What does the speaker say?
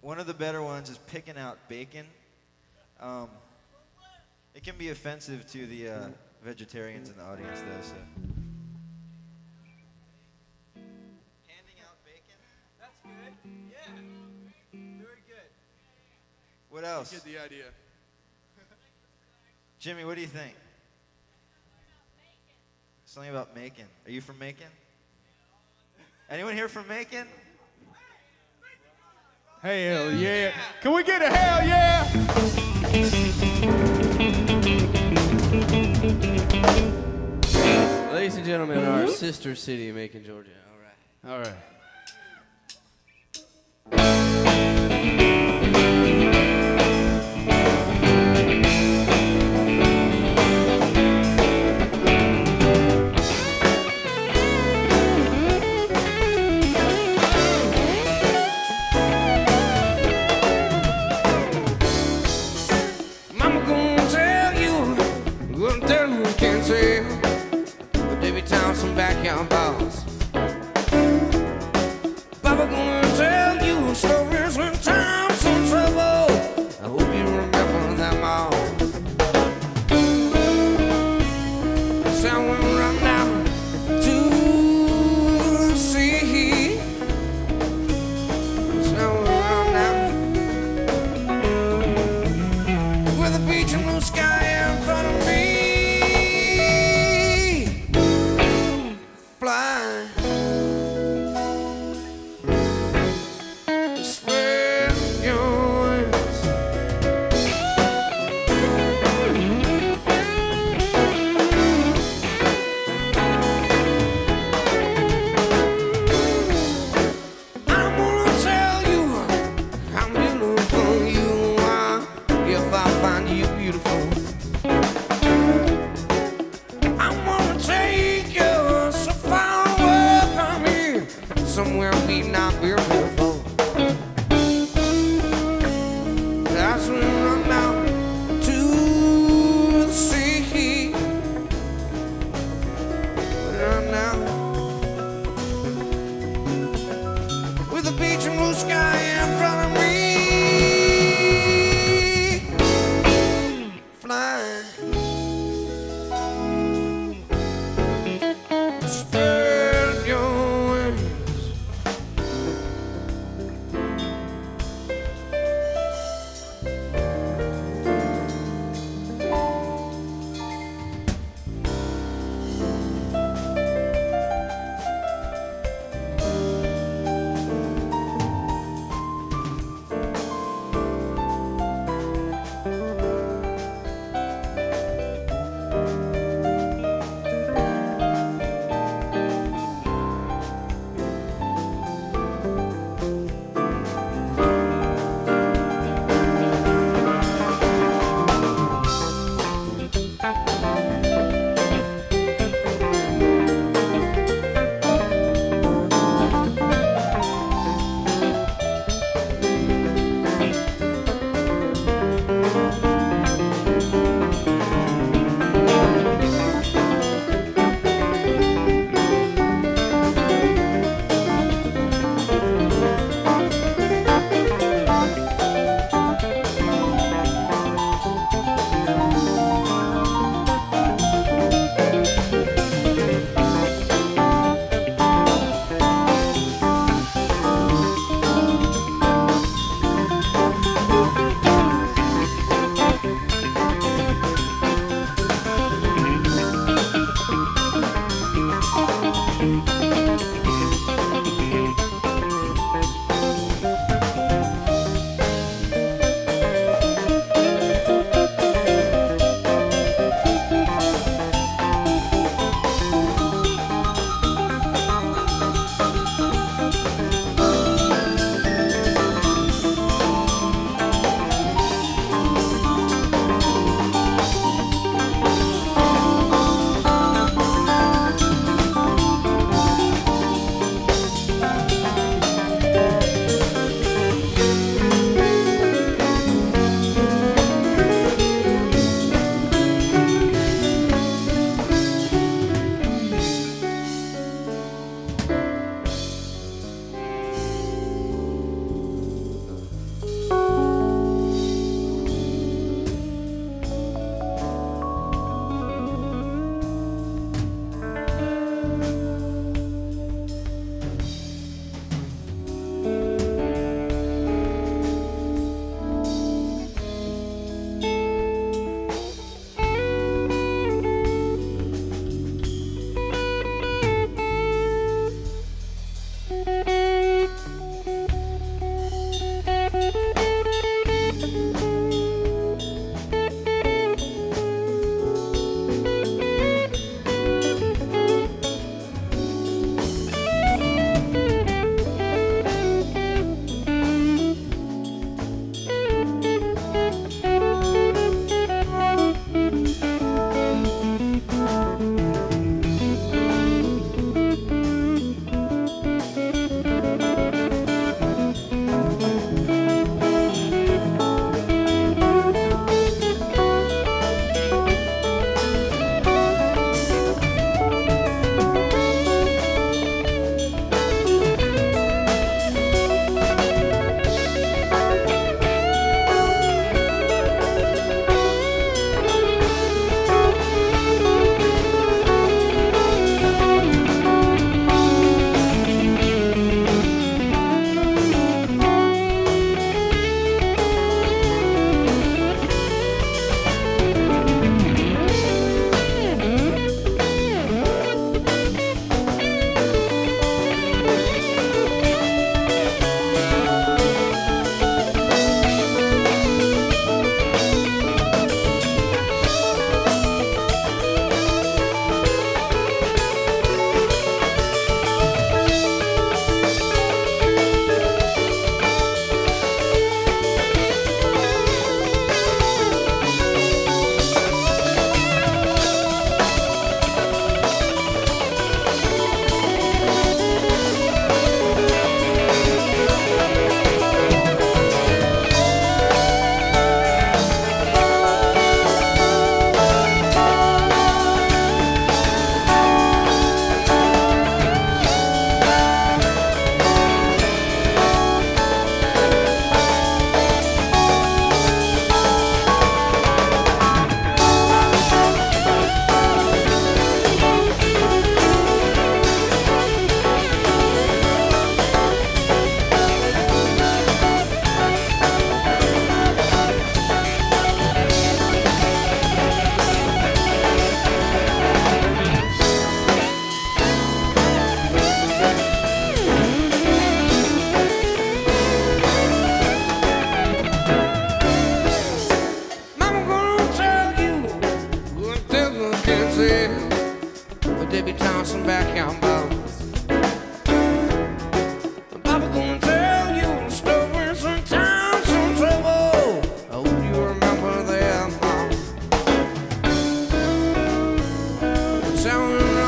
one of the better ones is picking out bacon. It can be offensive to the vegetarians in the audience, though. So. Handing out bacon. That's good. Yeah. Very good. What else? Get the idea. Jimmy, what do you think? Something about Macon. Are you from Macon? Anyone here from Macon? Hell yeah. Can we get a hell yeah? Ladies and gentlemen, our sister city, Macon, Georgia. All right. All right. Some backyard balls. Papa gonna tell you stories when time's in trouble. I hope you remember them all. So I will run down to the sea. So I will run down with the beach and blue sky in front of me. Fly, spread your wings. I'm gonna tell you how beautiful you are if I find you beautiful. I'm gonna take you somewhere we not be beautiful. That's when we run down to the sea. Run down with the beach and blue sky in front of me. Flying. Spread your wings. about. Papa gonna tell you a story, sometimes some trouble. I hope you remember that, Mom. Sounding